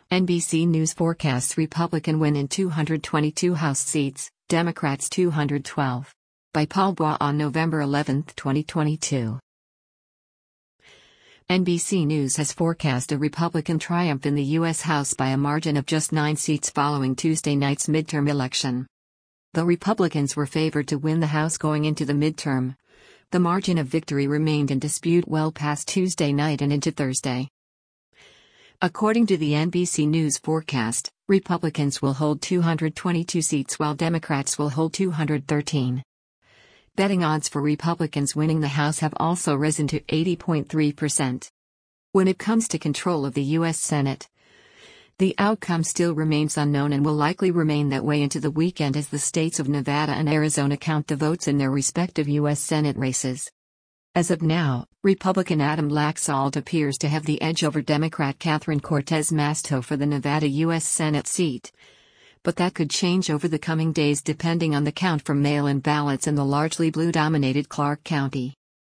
NBC News forecasts Republican win in 222 House seats, Democrats 212. By Paul Bois on November 11, 2022. NBC News has forecast a Republican triumph in the U.S. House by a margin of just 9 seats following Tuesday night's midterm election. Though Republicans were favored to win the House going into the midterm, the margin of victory remained in dispute well past Tuesday night and into Thursday. According to the NBC News forecast, Republicans will hold 222 seats while Democrats will hold 213. Betting odds for Republicans winning the House have also risen to 80.3%. When it comes to control of the U.S. Senate, the outcome still remains unknown and will likely remain that way into the weekend as the states of Nevada and Arizona count the votes in their respective U.S. Senate races. As of now, Republican Adam Laxalt appears to have the edge over Democrat Catherine Cortez Masto for the Nevada U.S. Senate seat. But that could change over the coming days depending on the count from mail-in ballots in the largely blue-dominated Clark County.